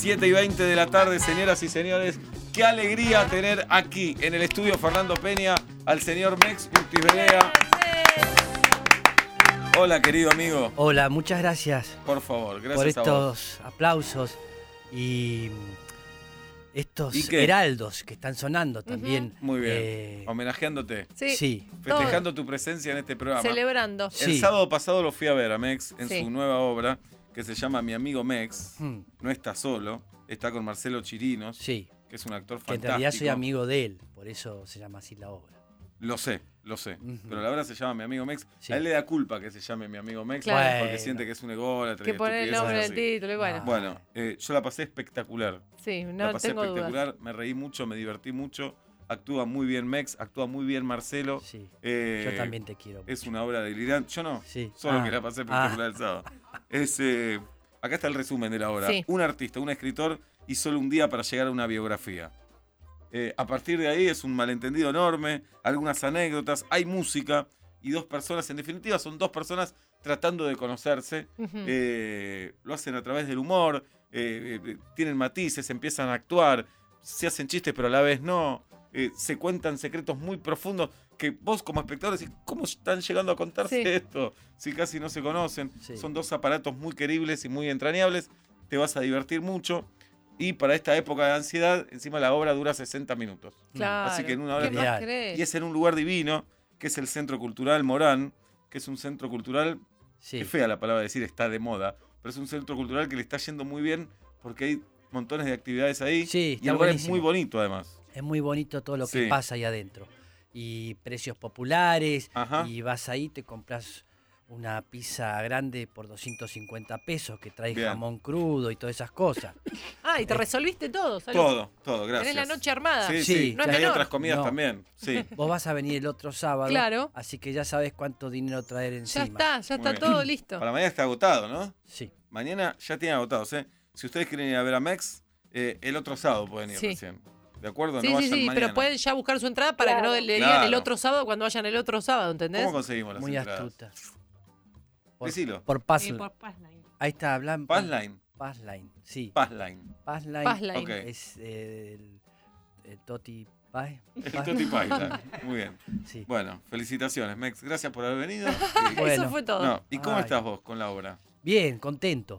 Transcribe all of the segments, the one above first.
7:20 de la tarde, señoras y señores. Qué alegría tener aquí en el estudio Fernando Peña al señor Mex Urtizberea. Hola, querido amigo. Hola, muchas gracias. Por favor, gracias por a vos. estos aplausos y estos ¿Y qué? heraldos que están sonando también. Muy bien. Homenajeándote. Sí. Festejando tu presencia en este programa. Celebrando. El Sí. sábado pasado lo fui a ver a Mex en Sí. su nueva obra que se llama Mi amigo Mex. No está solo, está con Marcelo Chirinos, Sí, que es un actor que en fantástico. realidad soy amigo de él, por eso se llama así la obra. Lo sé. Pero la obra se llama Mi amigo Mex. Sí. A él le da culpa que se llame Mi amigo Mex, Claro. porque Bueno. siente que es un ególatra. Que y pone el estupideces nombre del así. título y bueno. No. Bueno, yo la pasé espectacular. Sí, La no pasé tengo dudas. espectacular, me reí mucho, me divertí mucho. Actúa muy bien Mex, actúa muy bien Marcelo. Sí, Eh, yo también te quiero. Es una obra delirante. Yo no, Sí. solo Ah. que la pasé espectacular el sábado. Acá está el resumen de la obra. Sí. Un artista, un escritor y solo un día para llegar a una biografía. A partir de ahí es un malentendido enorme, algunas anécdotas, hay música y dos personas, en definitiva son dos personas tratando de conocerse. Lo hacen a través del humor, tienen matices, empiezan a actuar, se hacen chistes pero a la vez no. Se cuentan secretos muy profundos que vos como espectador decís, ¿cómo están llegando a contarse Sí. esto? Si casi no se conocen. Sí. Son dos aparatos muy queribles y muy entrañables. Te vas a divertir mucho. Y para esta época de ansiedad, encima la obra dura 60 minutos. Claro. Así que en una hora ¿Qué te- más querés? Y es en un lugar divino, que es el Centro Cultural Morán, que es un centro cultural, Sí. es fea la palabra decir está de moda, pero es un centro cultural que le está yendo muy bien porque hay montones de actividades ahí. Sí, y está el lugar es buenísimo. muy bonito además. Es muy bonito todo lo Sí. que pasa ahí adentro. Y precios populares. Ajá. Y vas ahí, te compras una pizza grande por 250 pesos que trae Bien. jamón crudo y todas esas cosas. Ah, y te resolviste todo. ¿sabes? Todo, gracias. Tenés la noche armada. Sí, Sí, sí. no es Y hay menor. otras comidas No. también. Sí. Vos vas a venir el otro sábado. Claro. Así que ya sabes cuánto dinero traer encima. Ya está Muy bien. todo listo. Para mañana está agotado, ¿no? Sí. Mañana ya tienen agotados, ¿eh? Si ustedes quieren ir a ver a Mex, el otro sábado pueden ir Sí. recién. ¿De acuerdo? Sí, no sí, vayan sí, mañana. pero pueden ya buscar su entrada para que no le digan Claro. el otro sábado cuando vayan el otro sábado, ¿entendés? ¿Cómo conseguimos las Muy entradas? astuta. Decilo. Por Sí, Passline. por Passline. Ahí está, hablando. Passline. Passline, sí. Passline. Passline. Passline. Ok. Es el Toti Pie. El Toti Pie, claro. Muy bien. Sí. Bueno, felicitaciones, Mex. Gracias por haber venido. Bueno. Eso fue todo. No, ¿y cómo Ay. estás vos con la obra? Bien, contento.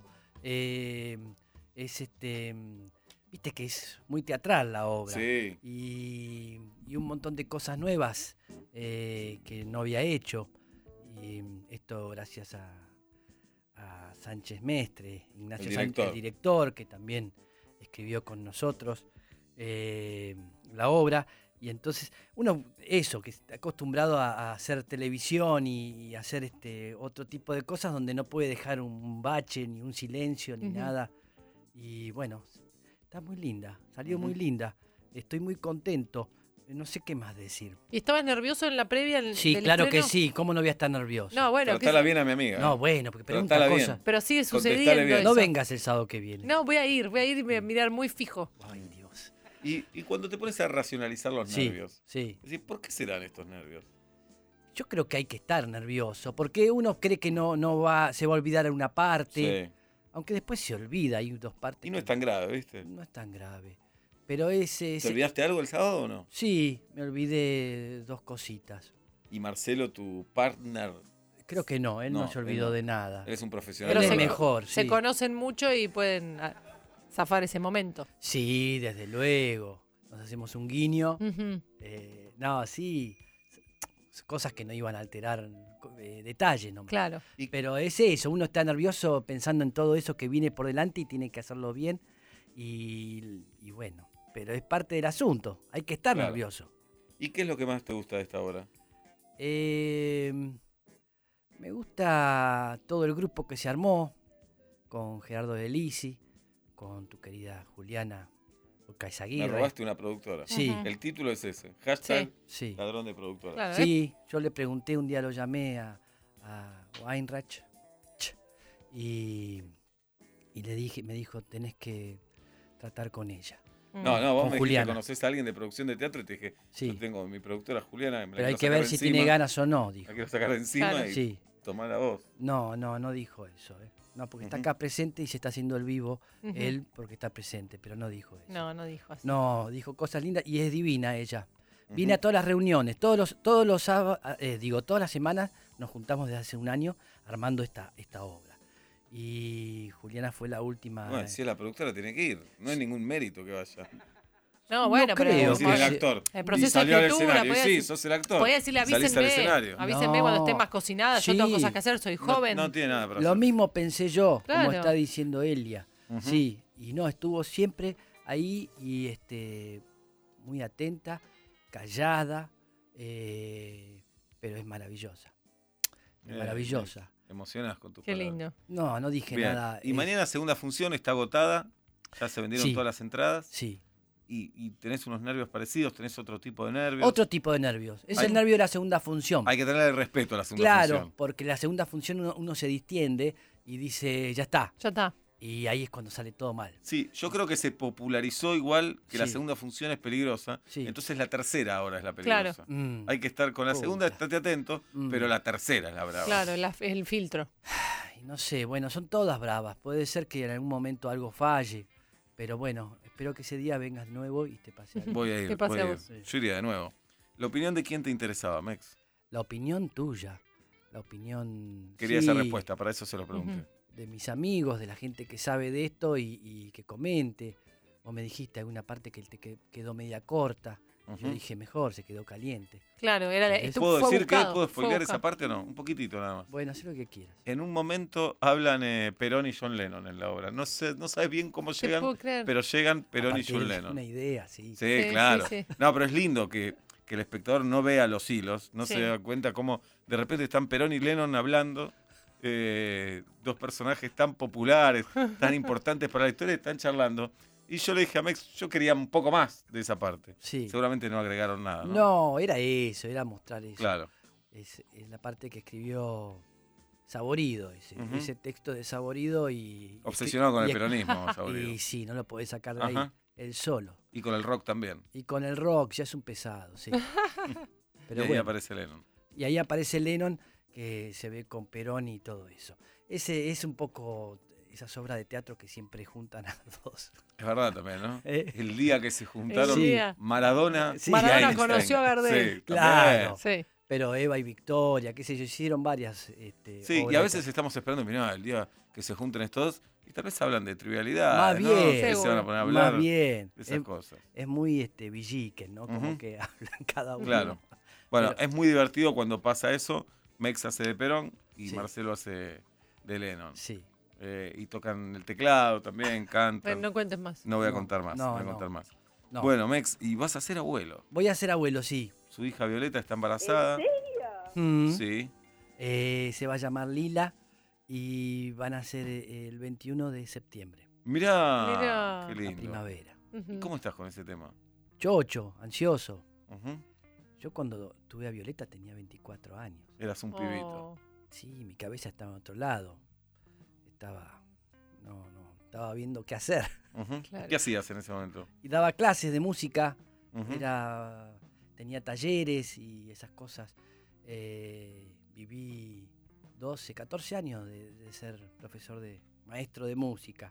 Viste que es muy teatral la obra. Sí. Y un montón de cosas nuevas que no había hecho. Y esto gracias a Sánchez Mestre, Ignacio El Sánchez, director. el director, que también escribió con nosotros la obra. Y entonces, uno, eso, que está acostumbrado a hacer televisión y hacer otro tipo de cosas donde no puede dejar un bache, ni un silencio, ni Ujú. nada. Y bueno, está muy linda, salió muy linda. Estoy muy contento. No sé qué más decir. ¿Y estabas nervioso en la previa? Sí, del claro que estreno? sí. ¿Cómo no voy a estar nervioso? No, bueno, Tratala bien a mi amiga. No, bueno, porque pregunta Tratala bien. cosas. pero sigue Contestale sucediendo bien. eso. No vengas el sábado que viene. No, voy a ir y me mirar muy fijo. Ay, Dios. Y cuando te pones a racionalizar los Sí, nervios, sí. decís, ¿por qué se dan estos nervios? Yo creo que hay que estar nervioso, porque uno cree que no se va a olvidar una parte, Sí. aunque después se olvida, hay dos partes. Y no que es tan grave, ¿viste? no es tan grave. Pero ese... ¿Te olvidaste algo el sábado o no? Sí, me olvidé dos cositas. Y Marcelo, tu partner, Creo que no, él no, No, se él olvidó no. de nada. eres un profesional. Pero Él es se- mejor, Se sí. conocen mucho y pueden zafar ese momento. Sí, desde luego. Nos hacemos un guiño. Ujú. No, sí. Cosas que no iban a alterar detalles, ¿no? Claro. Pero es eso, uno está nervioso pensando en todo eso que viene por delante y tiene que hacerlo bien. Y bueno, pero es parte del asunto. Hay que estar Claro. nervioso. ¿Y qué es lo que más te gusta de esta obra? Me gusta todo el grupo que se armó con Gerardo Delisi, con tu querida Juliana Me Caizaguirre. robaste una productora. Sí, Ujú. El título es ese. Hashtag sí. ladrón de productora. Claro, Sí, yo le pregunté, un día lo llamé a Weinreich y le dije, me dijo, tenés que tratar con ella. No, vos Con me dijiste que Juliana. conocés a alguien de producción de teatro y te dije, Sí. yo tengo mi productora Juliana, me la Pero hay quiero que sacar ver de si tiene ganas o no, dijo. La quiero sacar de encima Claro. y Sí. tomar a vos. No dijo eso. No, porque está Ujú. acá presente y se está haciendo el vivo Ujú. él porque está presente, pero no dijo eso. No, no dijo así. No, dijo cosas lindas y es divina ella. Ujú. Viene a todas las reuniones, todas las semanas nos juntamos desde hace un año armando esta obra. Y Juliana fue la última. Bueno, si es la productora, tiene que ir. No hay ningún mérito que vaya. No, bueno, No pero creo Como decir el que- actor. el Y proceso de salió al escritura, escenario. Y podía sí, decir- sos el actor. podía decirle Salís al avísenme, escenario. avísenme cuando No. estén más cocinadas, yo Sí. tengo cosas que hacer, soy joven. No tiene nada para Lo hacer. mismo pensé yo, como Claro. está diciendo Elia. Ujú. Sí, y no, estuvo siempre ahí y muy atenta, callada, pero es maravillosa. Bien, Maravillosa. Te emocionas con tus Qué palabras. lindo. No dije Bien. nada. Y mañana segunda función está agotada. Ya se vendieron Sí. todas las entradas. Sí. Y tenés unos nervios parecidos, tenés otro tipo de nervios. Otro tipo de nervios. Es Hay- el nervio de la segunda función. Hay que tenerle respeto a la segunda Claro, función. porque la segunda función uno se distiende y dice, ya está. Ya está. Y ahí es cuando sale todo mal. Sí, yo creo que se popularizó igual que la Sí. segunda función es peligrosa. Sí. Entonces la tercera ahora es la Claro. peligrosa. Hay Hay que estar con la segunda, Puta. estate atento, pero la tercera es la brava. Claro, el filtro. No sé, bueno, son todas bravas. Puede ser que en algún momento algo falle. Pero bueno, espero que ese día vengas de nuevo y te pase algo. Voy a ir, ¿Qué pasa voy a a ir. vos? Sí. Yo iría de nuevo. ¿La opinión de quién te interesaba, Mex? La opinión tuya. La opinión. Quería sí, esa respuesta, para eso se lo pregunté. Ujú. de mis amigos, de la gente que sabe de esto y que comente. Vos me dijiste alguna parte que quedó media corta. Yo Ujú. dije, mejor, se quedó caliente. Claro, ¿Puedo fue decir que buscado, puedo fue spoilear esa buscado. parte o no? Un poquitito nada más. Bueno, haz lo que quieras. En un momento hablan Perón y John Lennon en la obra. No sabes bien cómo Te llegan, puedo creer. pero llegan Perón y Aparte, John es Lennon. una idea, sí. Sí, Sí, claro. sí, sí. No, pero es lindo que el espectador no vea los hilos, no Sí. se da cuenta cómo de repente están Perón y Lennon hablando, dos personajes tan populares, tan importantes para la historia, están charlando. Y yo le dije a Mex, yo quería un poco más de esa parte. Sí. Seguramente no agregaron nada, ¿no? No, era eso, era mostrar eso. Claro. Es la parte que escribió Saborido, Ujú. ese texto de Saborido y... Obsesionado con el y- peronismo, Saborido. Y sí, no lo podés sacar de ahí, Ajá. él solo. Y con el rock también. Y con el rock ya es un pesado, sí. Pero y ahí bueno, aparece Lennon. y ahí aparece Lennon, que se ve con Perón y todo eso. Ese es un poco esas obras de teatro que siempre juntan a los dos. Es verdad también, ¿no? ¿Eh? El día que se juntaron El día. Maradona Sí. y Maradona Einstein. conoció a Gardel. Sí, Claro. también. Sí. Pero Eva y Victoria, qué sé yo, hicieron varias Sí, y obras a de veces estamos esperando, mirá, el día que se junten estos y tal vez hablan de trivialidades, Más ¿no? bien. Que se van a poner a hablar Más bien. de esas cosas. Es muy Villiquen, ¿no? Como Ujú. que hablan cada uno. Claro. Bueno, Pero- es muy divertido cuando pasa eso. Mex hace de Perón y Sí. Marcelo hace de Lennon. Sí. Y tocan el teclado también, cantan. Bueno, no cuentes más. No voy a No, contar más, no, no voy a no. contar más. No. Bueno, Mex, y vas a ser abuelo. Voy a ser abuelo, sí. Su hija Violeta está embarazada. Mm. Sí. Se va a llamar Lila y van a ser el 21 de septiembre, Mirá, Mirá. qué la lindo. primavera. Ujú. ¿Y cómo estás con ese tema? Chocho, ansioso. Ujú. Yo cuando tuve a Violeta tenía 24 años. Eras un pibito. Oh. Sí, mi cabeza estaba en otro lado. Estaba viendo qué hacer. Ujú. Claro. ¿Qué hacías en ese momento? Y daba clases de música, Ujú. tenía talleres y esas cosas. Viví 12, 14 años de ser maestro de música.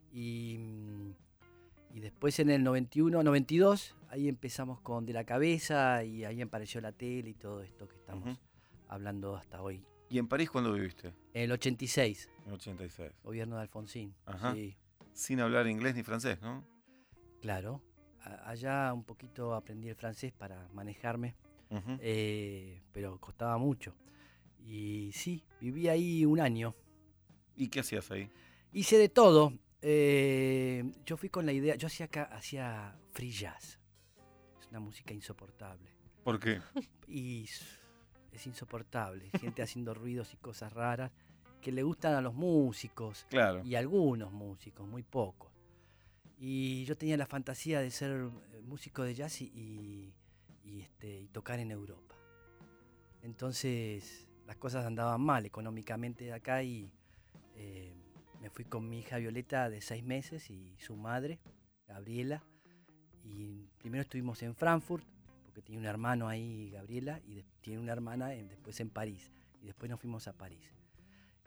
Y después en el 91, 92, ahí empezamos con De la Cabeza y ahí apareció la tele y todo esto que estamos Ujú. hablando hasta hoy. ¿Y en París cuándo viviste? En el 86, En el 86. gobierno de Alfonsín. Ajá. Sí, Sin hablar inglés ni francés, ¿no? claro. Allá un poquito aprendí el francés para manejarme. Ujú. Pero costaba mucho. Y sí, viví ahí un año. ¿Y qué hacías ahí? Hice de todo. Yo fui con la idea, yo hacía free jazz. Es una música insoportable. ¿Por qué? Y es insoportable. Gente haciendo ruidos y cosas raras que le gustan a los músicos. Claro. Y a algunos músicos, muy pocos. Y yo tenía la fantasía de ser músico de jazz y tocar en Europa. Entonces las cosas andaban mal económicamente acá y me fui con mi hija Violeta de 6 meses y su madre, Gabriela. Y primero estuvimos en Frankfurt, porque tenía un hermano ahí, Gabriela, y tiene una hermana después en París. Y después nos fuimos a París.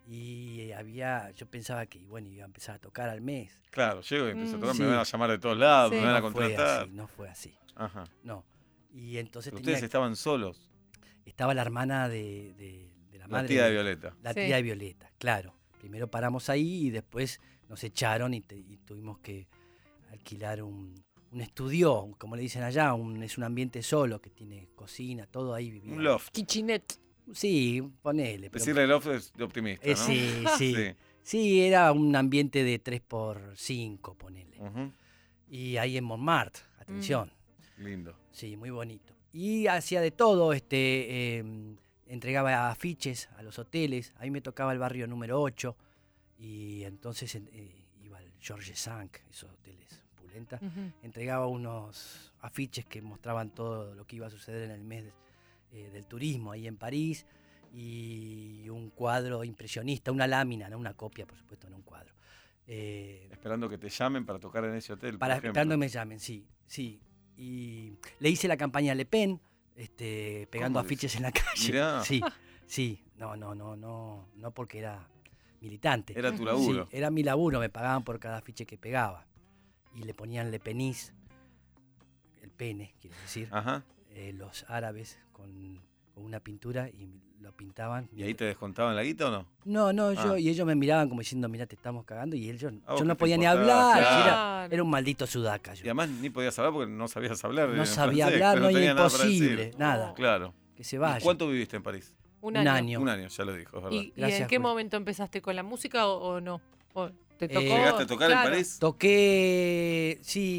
Y yo pensaba que, bueno, iba a empezar a tocar al mes. Claro, llego y empiezo a tocar, Sí. me van a llamar de todos lados, Sí. me van a No fue contratar. así, no fue así. Ajá. No. Y entonces Pero ustedes estaban solos. estaba la hermana de la La madre. tía de Violeta. La Sí. tía de Violeta, claro. Primero paramos ahí y después nos echaron y tuvimos que alquilar un estudio, como le dicen allá, es un ambiente solo que tiene cocina, todo ahí vivía. Un loft. Kitchenette. Sí, ponele. pero- Decirle loft es de optimista, ¿no? sí, sí. Sí. Sí, era un ambiente de 3x5, ponele. Ujú. Y ahí en Montmartre, atención. Lindo. Sí, muy bonito. Y hacía de todo, entregaba afiches a los hoteles. A mí me tocaba el barrio número 8 y entonces iba al Georges V, esos hoteles pulentas. Ujú. Entregaba unos afiches que mostraban todo lo que iba a suceder en el mes del turismo ahí en París y un cuadro impresionista, una lámina, no una copia, por supuesto, no un cuadro. Esperando que te llamen para tocar en ese hotel, Para por ejemplo. esperando que me llamen, sí, sí. Y le hice la campaña a Le Pen, pegando ¿Cómo afiches en la calle. Mirá. Sí, sí. No porque era militante. Era tu Sí, laburo. Sí, era mi laburo, me pagaban por cada afiche que pegaba. Y le ponían Le Penis, el pene, quiere decir, Ajá. los árabes con una pintura y lo pintaban. ¿Y ahí te descontaban la guita o no? No, Ah. y ellos me miraban como diciendo, mira, te estamos cagando. Y yo vos no qué te podía ni importaba, hablar. claro. si Claro. era un maldito sudaca yo. Y además ni podías hablar porque no sabías hablar. No en sabía francés, hablar, pero no, y tenía nada para imposible, decir. nada. Claro. Que se ¿Y vaya. cuánto viviste en París? Un Un año. año. Un año, ya lo dijo, es verdad. ¿Y Gracias, en qué Juli. momento empezaste con la música o no? ¿O te tocó? ¿Llegaste a tocar en Claro. París? Toqué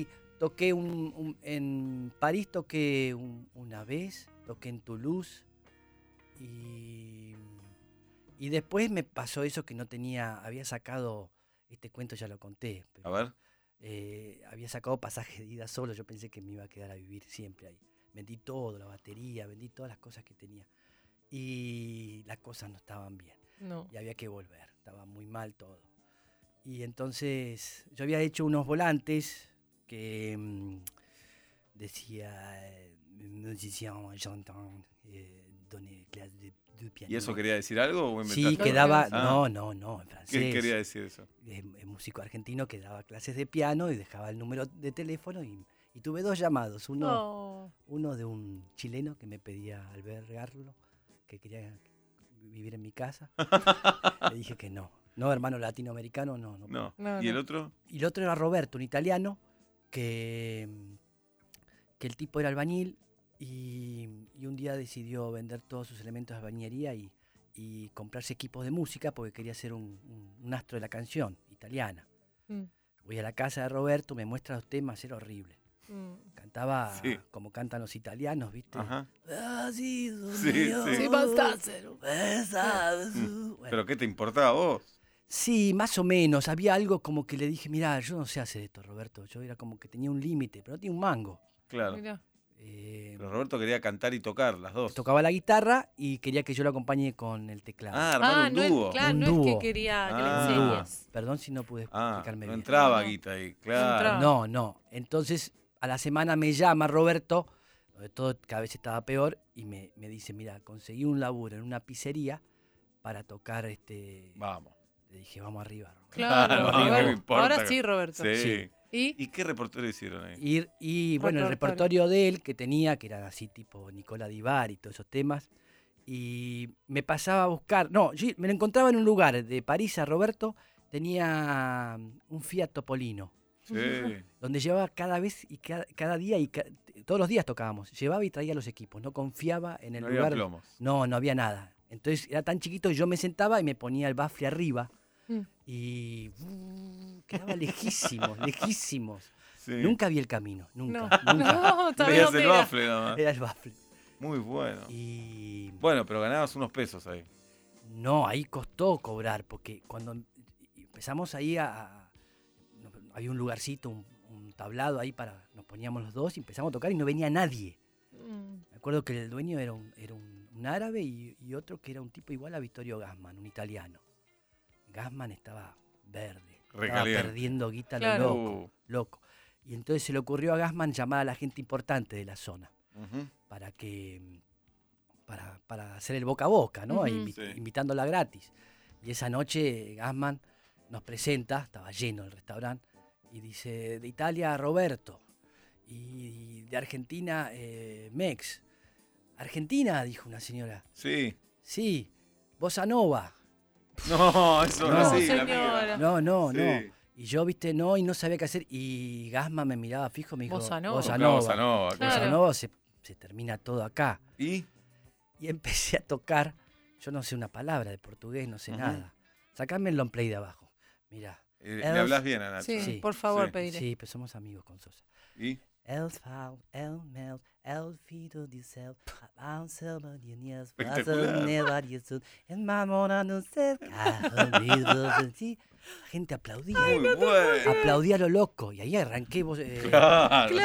en París, toqué una vez, toqué en Toulouse y después me pasó eso que no tenía, había sacado, este cuento ya lo conté, A pero, ver. había sacado pasaje de ida solo, yo pensé que me iba a quedar a vivir siempre ahí. Vendí todo, la batería, vendí todas las cosas que tenía y las cosas no estaban bien. No. Y había que volver, estaba muy mal todo. Y entonces yo había hecho unos volantes que decía musicien chantant, donné clases de piano. ¿Y eso quería decir algo o Sí, inventaste? quedaba, Ah. no, en francés. ¿Qué quería decir eso? Músico argentino que daba clases de piano y dejaba el número de teléfono y tuve 2 llamados, Oh. uno de un chileno que me pedía albergarlo, que quería vivir en mi casa. Le dije que no. No, hermano latinoamericano, no. No. No, ¿Y el no. otro? Y el otro era Roberto, un italiano, que el tipo era albañil y un día decidió vender todos sus elementos de albañería y comprarse equipos de música porque quería ser un astro de la canción italiana. Mm, Voy a la casa de Roberto, me muestra los temas, era horrible. mm. Cantaba Sí. como cantan los italianos, ¿viste? Ajá. Ah, sí, Sí, sí. Sí, bastardo. Bueno, ¿Pero qué te importaba a vos? sí, más o menos. Había algo como que le dije, mirá, yo no sé hacer esto, Roberto. Yo era como que tenía un límite, pero no tenía un mango. Claro. Mirá. Pero Roberto quería cantar y tocar, las dos. Tocaba la guitarra y quería que yo lo acompañe con el teclado. Ah, armar un no, dúo. claro, Un no es que dúo. quería que Ah. le Un dúo. enseñes. Perdón si no pude explicarme no bien. entraba No. guita ahí, claro. entraba. No. Entonces, a la semana me llama Roberto, donde todo cada vez estaba peor, y me dice, mira, conseguí un laburo en una pizzería para tocar Vamos. Le dije, vamos arriba, Roberto. Claro, no, Roberto. no me importa. Ahora sí, Roberto. Sí. Sí. ¿Y? ¿Y qué reportero hicieron ahí? Y bueno, el repertorio de él que tenía, que era así tipo Nicola Di Bari y todos esos temas, y me pasaba a buscar, no, yo me lo encontraba en un lugar de París a Roberto, tenía un Fiat Topolino, Sí. donde llevaba cada vez y cada día y todos los días tocábamos, llevaba y traía los equipos, no confiaba en el No lugar. había plomos. No había nada. Entonces era tan chiquito que yo me sentaba y me ponía el bafle arriba Mm. y quedaba lejísimos. Sí. Nunca vi el camino, No, nunca. no, todavía Veías no el era. bafle nada más. Era el bafle. Muy bueno. Y Bueno, pero ganabas unos pesos ahí. no, ahí costó cobrar, porque cuando empezamos ahí había un lugarcito, un tablado ahí nos poníamos los dos y empezamos a tocar y no venía nadie. Mm. Me acuerdo que el dueño era un árabe y otro que era un tipo igual a Vittorio Gassman, un italiano. Gassman estaba verde, estaba Recaliente. perdiendo guita Claro. lo loco. Y entonces se le ocurrió a Gassman llamar a la gente importante de la zona Ujú. para hacer el boca a boca, ¿no? Ujú. Invi- Sí. Invitándola gratis. Y esa noche Gassman nos presenta, estaba lleno el restaurante, y dice, de Italia Roberto, y de Argentina Mex. Argentina, dijo una señora. Sí. Sí, Bossa Nova. No, eso no, No, sí, la señora. amiga. No. Sí. Y yo, viste, no, y no sabía qué hacer. Y Gassman me miraba fijo, me dijo, Bossa Nova. Bossa Tocaba Nova. bossa nova, Claro. Bossa Nova se termina todo acá. ¿Y? Y empecé a tocar, yo no sé una palabra de portugués, no sé nada. Sacame el long play de abajo. Mirá. Le hablas bien a Nacho. Sí, Sí. por favor, Sí. pediré. Sí, pues somos amigos con Sosa. ¿Y? El fal, el mel, el fido de cel, a selva de nies, Espectacular. en mamona no sé, la gente aplaudía. Muy bueno. Aplaudía a lo loco. Y ahí arranqué vos. Claro.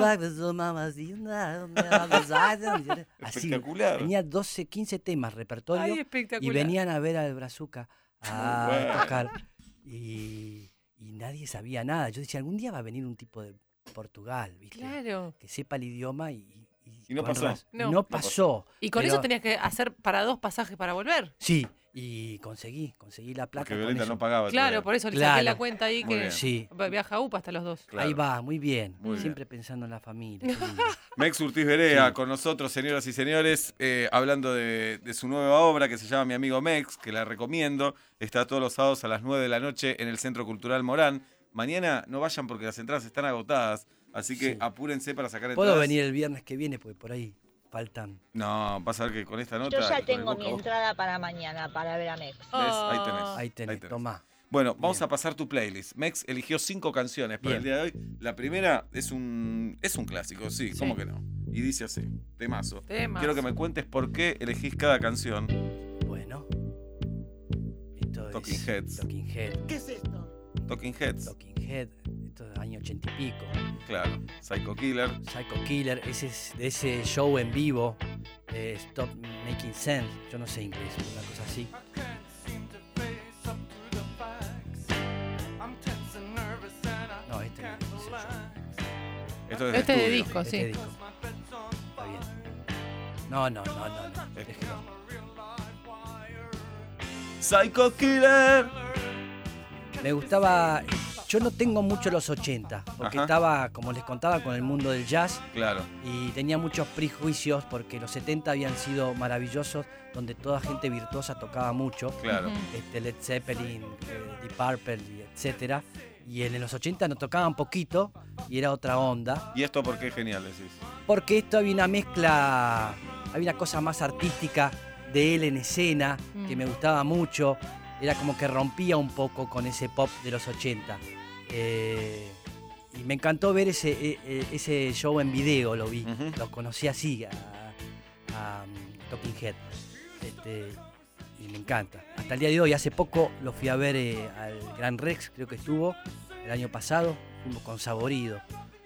Así, Espectacular. tenía 12, 15 temas, repertorio. Ay, Y espectacular. venían a ver al Brazuca a Muy bueno. tocar. Y nadie sabía nada. Yo decía, algún día va a venir un tipo de Portugal, ¿viste? Claro. Que sepa el idioma Y no con pasó. razón. No. No pasó. Y con Pero- eso tenías que hacer para 2 pasajes para volver. Sí, y conseguí la plata. Porque con Violeta eso. no pagaba. Claro, todavía. por eso le Claro. saqué la cuenta ahí Muy que bien. Sí, viaja a UPA hasta los 2. Claro. ahí va, muy bien. Muy bien. Siempre pensando en la familia. qué lindo. Mex Urtiz Berea Sí. con nosotros, señoras y señores, hablando de su nueva obra que se llama Mi Amigo Mex, que la recomiendo. Está todos los sábados a las 9 de la noche en el Centro Cultural Morán. Mañana no vayan porque las entradas están agotadas, así que Sí. apúrense para sacar entradas. Puedo venir el viernes que viene porque por ahí faltan. No, vas a ver que con esta nota... Yo ya con el tengo Boca mi Ojo, entrada para mañana, para ver a Mex. ¿ves? Ahí tenés. Ahí tenés, tomá. Bueno, vamos Bien. a pasar tu playlist. Mex eligió 5 canciones para Bien. el día de hoy. La primera es un clásico, sí, Sí. ¿cómo que no? Y dice así, temazo. Temazo. Quiero que me cuentes por qué elegís cada canción. Bueno. Esto Talking es Heads. Talking Head. Talking Heads, Talking Head. Esto es año 80 y pico. claro. Psycho Killer, Psycho Killer, ese es de ese show en vivo. Stop Making Sense. Yo no sé inglés, una cosa así. No, este no es ese show. esto es de Este es de estudio. disco, Este sí. disco. Está bien. No. Déjelo. Psycho Killer. Me gustaba. Yo no tengo mucho los 80, porque Ajá. estaba, como les contaba, con el mundo del jazz Claro, y tenía muchos prejuicios porque los 70 habían sido maravillosos, donde toda gente virtuosa tocaba mucho. claro. Ujú. Led Zeppelin, Deep Purple, etcétera. Y en los 80 nos tocaban poquito y era otra onda. ¿Y esto por qué es genial, decís? Porque esto había una mezcla, había una cosa más artística de él en escena que me gustaba mucho. Era como que rompía un poco con ese pop de los 80. Y me encantó ver ese show en video, lo vi. Ujú. Lo conocí así, a Talking Head. Y me encanta. Hasta el día de hoy, hace poco lo fui a ver al Gran Rex, creo que estuvo el año pasado. Fuimos con Saborido.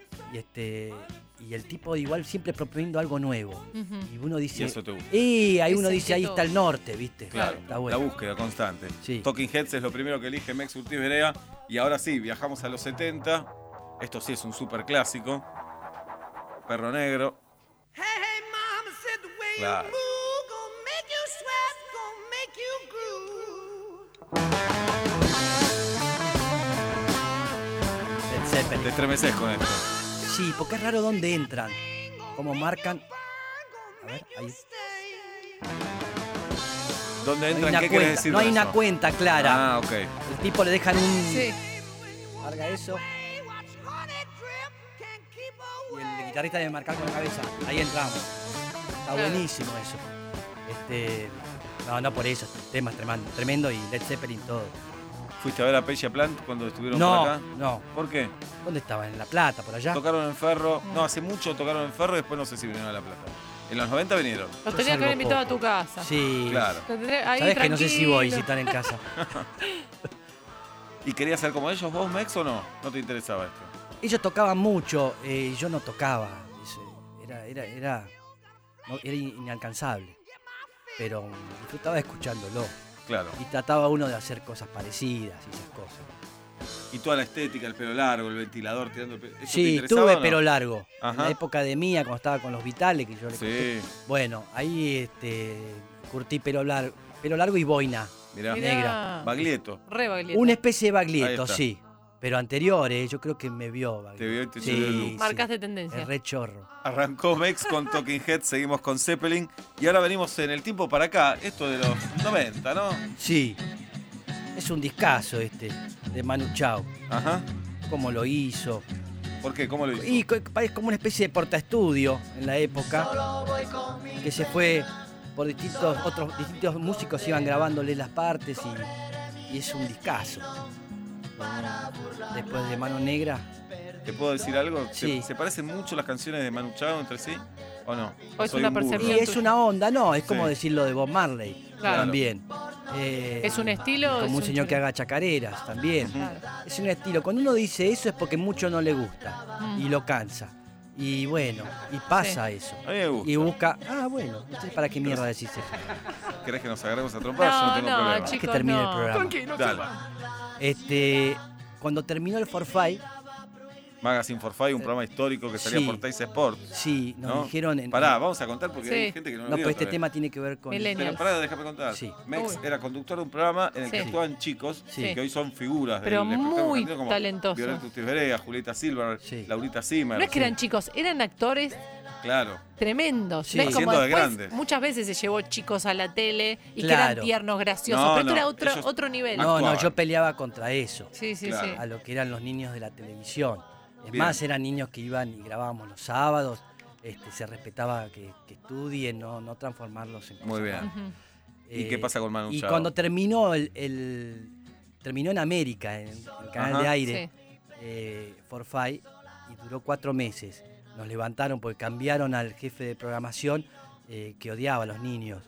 Y el tipo igual siempre proponiendo algo nuevo. Ujú. Y uno Y dice, eso te gusta. ahí uno Ese dice, ahí inquieto. está el norte, ¿viste? Claro, Está bueno. la búsqueda constante. Sí. Talking Heads es lo primero que elige Mex Urtiz Berea. Y ahora sí, viajamos a los 70. Esto sí es un super clásico. Perro Negro. Hey, hey, mama said the way Claro. you move gonna make you sweat, gonna make you groove. Led Zeppelin. Te estremeces con esto. Sí, porque es raro dónde entran, cómo marcan. A ver, ahí. ¿Dónde No hay entran? una ¿Qué querés cuenta, decir no con hay una eso? cuenta clara. Ah, ok. El tipo le dejan un. Sí. Larga eso. Hey, watch honey drip, can't keep Y away. el guitarrista debe marcar con la cabeza. Ahí entramos. Está Claro. buenísimo eso. No por eso. El tema es tremendo y Led Zeppelin todo. ¿Fuiste a ver a Pecha Plant cuando estuvieron No, por acá? no. ¿Por qué? ¿Dónde estaba? ¿En La Plata, por allá? Tocaron en Ferro. No, hace mucho tocaron en Ferro y después no sé si vinieron a La Plata. En los 90 vinieron. Los Yo tenía que haber salgo invitado poco. a tu casa. Sí. Claro. Ahí Sabes que no sé si voy, si tranquilo. están en casa. ¿Y querías ser como ellos vos, Mex, o no? ¿No te interesaba esto? Ellos tocaban mucho, yo no tocaba. Era inalcanzable. Pero disfrutaba escuchándolo. Claro. Y trataba uno de hacer cosas parecidas y esas cosas. Y toda la estética, el pelo largo, el ventilador tirando el pelo. ¿Eso te Sí, interesaba tuve o no? pelo largo. En Ajá. la época de Mía, cuando estaba con los Vitales, que yo le conté. Sí. Bueno, ahí curtí pelo largo y boina. Mirá. Negra. Baglietto. Re Baglietto. Una especie de Ahí Baglietto, está. sí. Pero anteriores, yo creo que me vio Baglietto. Te vio y te subió el look. Marcaste tendencia. Es re chorro. Arrancó Mex con Talking Heads, seguimos con Zeppelin y ahora venimos en el tiempo para acá, esto de los 90, ¿no? Sí. Es un discazo de Manu Chao. Ajá. Cómo lo hizo. ¿Por qué? ¿Cómo lo hizo? Y es como una especie de portaestudio en la época. Que se fue por distintos músicos, iban grabándole las partes y es un discazo. Después de Mano Negra. ¿Te puedo decir algo? Sí. ¿Se parecen mucho las canciones de Manu Chao entre sí? ¿O no? ¿O es Soy una un burro. percepción? Y es una onda, no, es como Sí. decirlo de Bob Marley Claro. también. ¿Es un estilo? Como es un señor que choreo? haga chacareras también. Claro. Es un estilo. Cuando uno dice eso es porque mucho no le gusta Mm. y lo cansa. Y bueno, y pasa eso. A mí me gusta. Y busca, bueno, entonces ¿para qué mierda decís eso? ¿Querés que nos agarremos a trompar? Yo no No, tengo no, problema. chicos, que termine el no. programa. Dale. Cuando terminó el Forfait, Magazine for Five, un programa histórico que salía Sí. por Teis Sport. sí, nos ¿no? dijeron en. Pará, vamos a contar porque Sí. hay gente que no lo No, vio pero este todavía. tema tiene que ver con. Millennials. Pero pará, déjame contar. Sí. Mex Uy. era conductor de un programa en el que Sí. actuaban chicos Sí. que hoy son figuras Pero del espectáculo muy argentino, como talentosos. Violeta Urtiz Berea, Julieta Silver, Sí. Laurita Zimmer. No es que eran chicos, eran actores Claro. tremendos. Sí. No es como Siendo de después, grandes. muchas veces se llevó chicos a la tele y que Claro. eran tiernos, graciosos, No, pero esto no, era otro, ellos- otro nivel. No, actuaban. yo peleaba contra eso. Sí, sí, Claro. sí. A lo que eran los niños de la televisión. Es Bien. más, eran niños que iban y grabábamos los sábados. Se respetaba que estudien, no transformarlos en cosas Muy bien. raras. Ujú. ¿Y qué pasa con Manu Y Chao? cuando terminó terminó en América, en el canal Ajá. de aire, Sí. Forfait, y duró 4 meses. Nos levantaron porque cambiaron al jefe de programación que odiaba a los niños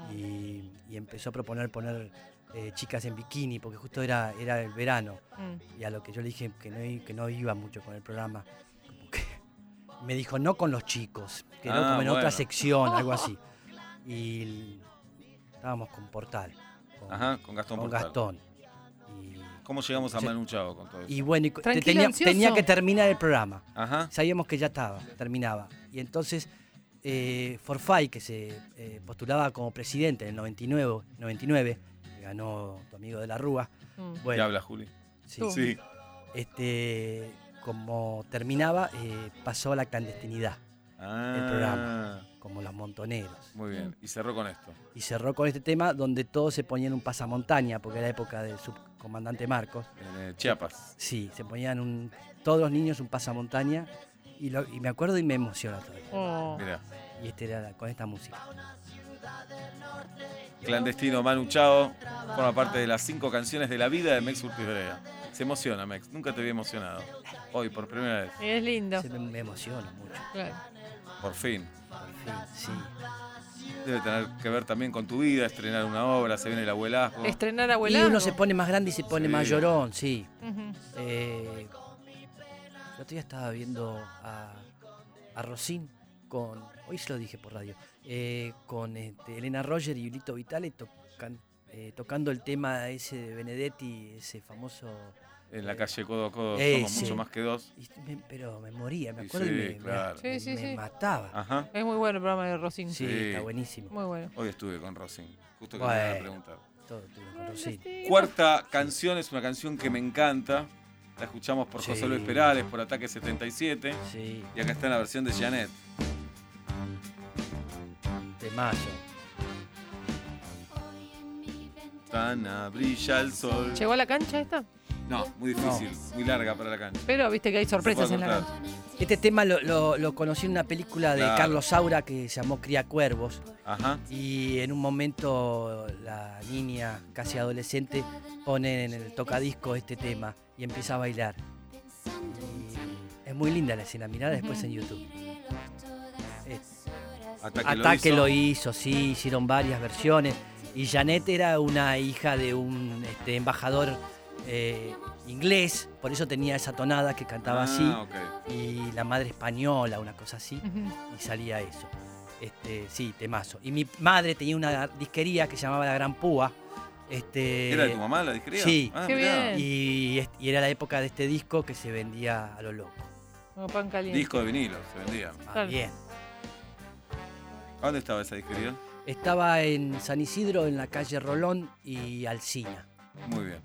y empezó a proponer poner chicas en bikini porque justo era el verano. Mm. Y a lo que yo le dije que no iba mucho con el programa. Como que me dijo, no con los chicos, que no como en bueno. otra sección, algo así. Y estábamos con Portal. Ajá, con Gastón Con Portal. Gastón. Y, ¿Cómo llegamos a Sí. Manu Chao con todo eso? y bueno, Tranquilo, ansioso. tenía que terminar el programa. Ajá. Sabíamos que ya terminaba. Y entonces Forfait, que se postulaba como presidente en el 99, que ganó tu amigo de la Rúa. Mm. ¿Qué Bueno, habla, Juli? sí, Tú. Sí. como terminaba, pasó a la clandestinidad, Ah, programa. como los montoneros. Muy bien. Y cerró con esto. Y cerró con este tema donde todos se ponían un pasamontaña, porque era época del subcomandante Marcos. En Chiapas. Sí, se ponían todos los niños un pasamontaña y me acuerdo y me emociona todo. Oh. Mirá. Y era con esta música. Clandestino Manu Chao forma parte de las 5 canciones de la vida de Mex Urtiz Berea. Se emociona, Mex. Nunca te había emocionado. Hoy, por primera vez. Es lindo. Me emociona mucho. Claro. Por fin. Por fin, sí. Debe tener que ver también con tu vida, estrenar una obra, se viene el abuelazgo. Estrenar Y abuela. uno se pone más grande y se pone Sí. más llorón, sí. Ujú. El otro día estaba viendo a Rosín con, hoy se lo dije por radio, con Elena Roger y Lito Vitale tocando el tema ese de Benedetti, ese famoso. En la calle Codo a Codo Sí. somos mucho más que dos. Pero me moría, me Sí, acuerdo sí, y claro. Sí, sí, me sí. mataba. Ajá. Es muy bueno el programa de Rosín. Sí, Sí. está buenísimo. Muy bueno. Hoy estuve con Rosin. Justo que me iban a Bueno. preguntar. Todo tuyo con Rosín. Cuarta canción es una canción que me encanta. La escuchamos por Sí. José Luis Perales, por Ataque 77. Sí, Y acá está en la versión de Janet. temazo. Tana, brilla el sol. ¿Llegó a la cancha esta? No, muy difícil, muy larga para la cancha. Pero viste que hay sorpresas Se en puede la cortar. cancha. Este tema lo conocí en una película de Claro. Carlos Saura que se llamó Cría Cuervos. Ajá. Y en un momento la niña, casi adolescente, pone en el tocadisco este tema y empieza a bailar. Y es muy linda la escena, mirá después en YouTube. Ataque lo hizo, sí, hicieron varias versiones. Y Janet era una hija de un embajador inglés, por eso tenía esa tonada que cantaba así. Ok. Y la madre española, una cosa así. Ujú. Y salía eso. Sí, temazo. Y mi madre tenía una disquería que se llamaba La Gran Púa. ¿Era de tu mamá la disquería? Sí. Ah, Qué mirá. bien. Y era la época de este disco que se vendía a lo loco. Como pan caliente. Disco de vinilo, se vendía. Ah, Claro. bien. ¿A dónde estaba esa disquería? Estaba en San Isidro, en la calle Rolón y Alsina. Muy bien.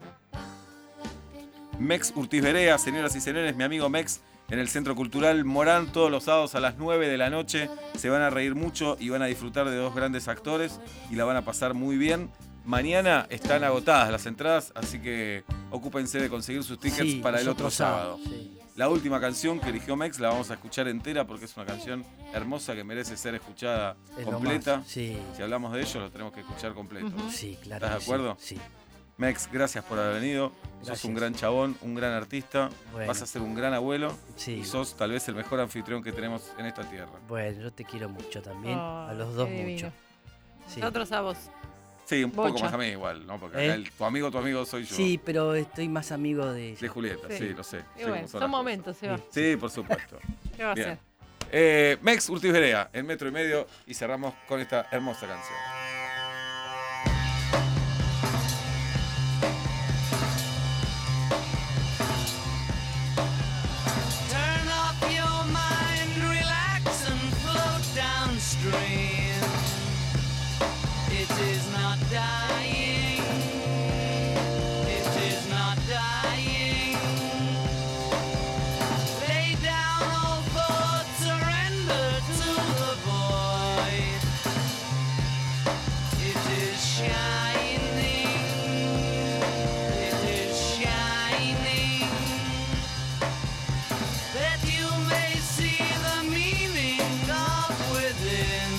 Mex Urtiz Berea, señoras y señores, mi amigo Mex en el Centro Cultural Morán, todos los sábados a las 9 de la noche. Se van a reír mucho y van a disfrutar de dos grandes actores y la van a pasar muy bien. Mañana están agotadas las entradas, así que ocúpense de conseguir sus tickets Sí, para el los otro otros sábado. sábados, sí. La última canción que eligió Mex la vamos a escuchar entera porque es una canción hermosa que merece ser escuchada Es lo completa. más, sí. Si hablamos de ello, lo tenemos que escuchar completo. Ujú. Sí, claro. ¿Estás de que acuerdo? Sí. Mex, gracias por haber venido. Sos Gracias. un gran chabón, un gran artista. Bueno. Vas a ser un gran abuelo. Sí. Y sos tal vez el mejor anfitrión que tenemos en esta tierra. Bueno, yo te quiero mucho también. Oh, a los dos qué divino. mucho. Sí. Nosotros a vos. Sí, un poco Bocha. más a mí igual, ¿no? Porque acá tu amigo soy yo. Sí, pero estoy más amigo de ella. De Julieta, sí, Sí. lo sé. Y Sé bueno, cómo son las momentos, Seba. cosas. Sí, por supuesto. ¿Qué va a Bien. ser? Mex Urtiz Berea, en Metro y Medio, y cerramos con esta hermosa canción. Turn off your mind, relax and float downstream. It is not dying. It is not dying. Lay down all thoughts, surrender to the void. It is shining. It is shining. That you may see the meaning of within.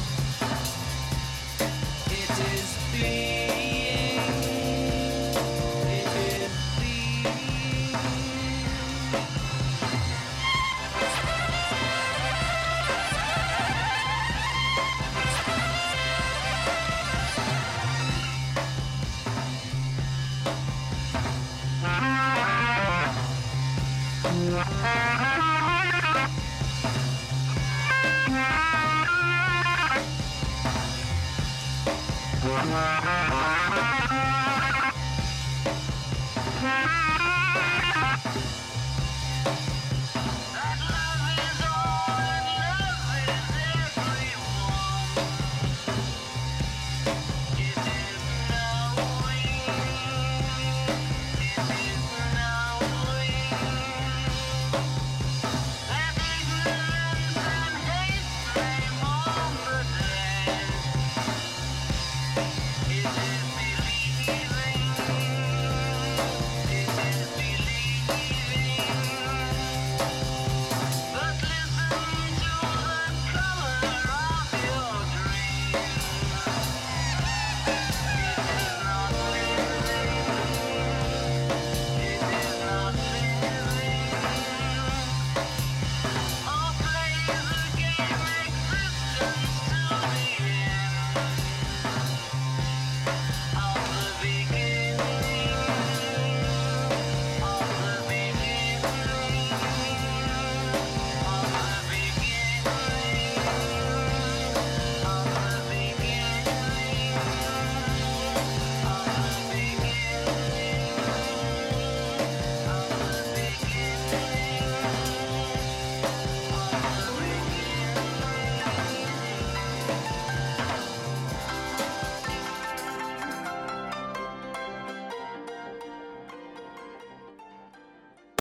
It is being. It is being. Wow.